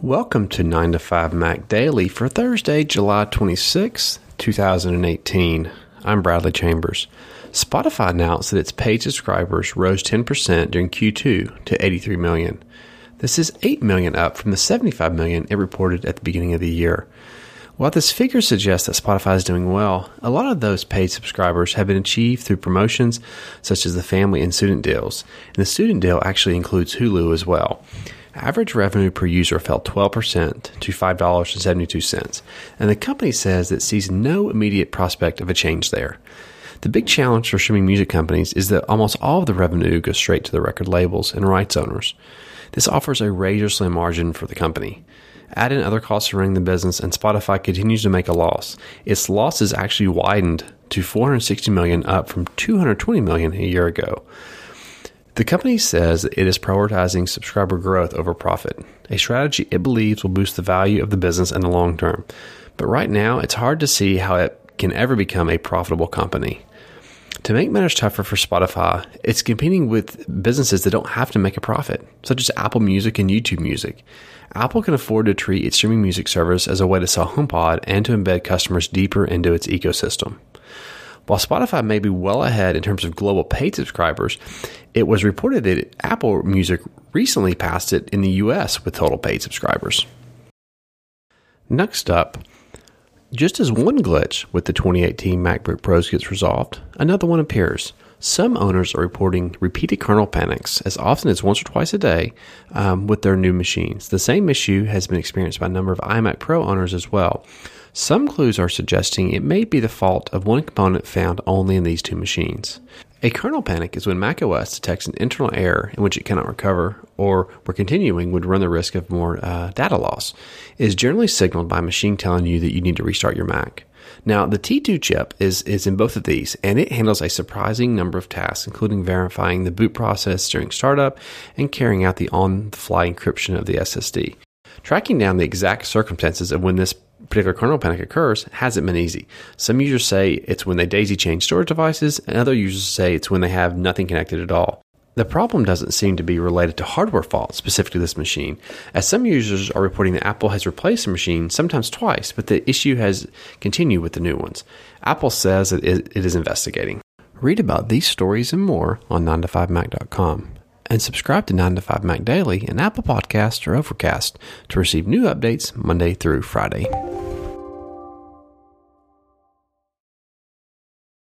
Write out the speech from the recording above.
Welcome to 9 to 5 Mac Daily for Thursday, July 26, 2018. I'm Bradley Chambers. Spotify announced that its paid subscribers rose 10% during Q2 to 83 million. This is 8 million up from the 75 million it reported at the beginning of the year. While this figure suggests that Spotify is doing well, a lot of those paid subscribers have been achieved through promotions such as the family and student deals, and the student deal actually includes Hulu as well. Average revenue per user fell 12% to $5.72, and the company says it sees no immediate prospect of a change there. The big challenge for streaming music companies is that almost all of the revenue goes straight to the record labels and rights owners. This offers a razor-slim margin for the company. Add in other costs running the business, and Spotify continues to make a loss. Its loss is actually widened to $460 million, up from $220 million a year ago. The company says it is prioritizing subscriber growth over profit, a strategy it believes will boost the value of the business in the long term. But right now, it's hard to see how it can ever become a profitable company. To make matters tougher for Spotify, it's competing with businesses that don't have to make a profit, such as Apple Music and YouTube Music. Apple can afford to treat its streaming music service as a way to sell HomePod and to embed customers deeper into its ecosystem. While Spotify may be well ahead in terms of global paid subscribers, it was reported that Apple Music recently passed it in the US with total paid subscribers. Next up, just as one glitch with the 2018 MacBook Pros gets resolved, another one appears. Some owners are reporting repeated kernel panics as often as once or twice a day with their new machines. The same issue has been experienced by a number of iMac Pro owners as well. Some clues are suggesting it may be the fault of one component found only in these two machines. A kernel panic is when macOS detects an internal error in which it cannot recover, or where continuing would run the risk of more data loss. It is generally signaled by a machine telling you that you need to restart your Mac. Now, the T2 chip is in both of these, and it handles a surprising number of tasks, including verifying the boot process during startup and carrying out the on-the-fly encryption of the SSD. Tracking down the exact circumstances of when this particular kernel panic occurs hasn't been easy. Some users say it's when they daisy chain storage devices, and other users say it's when they have nothing connected at all. The problem doesn't seem to be related to hardware faults specific to this machine, as some users are reporting that Apple has replaced the machine sometimes twice, but the issue has continued with the new ones. Apple says it is investigating. Read about these stories and more on 9to5mac.com. And subscribe to 9 to 5 Mac Daily in Apple Podcasts or Overcast to receive new updates Monday through Friday.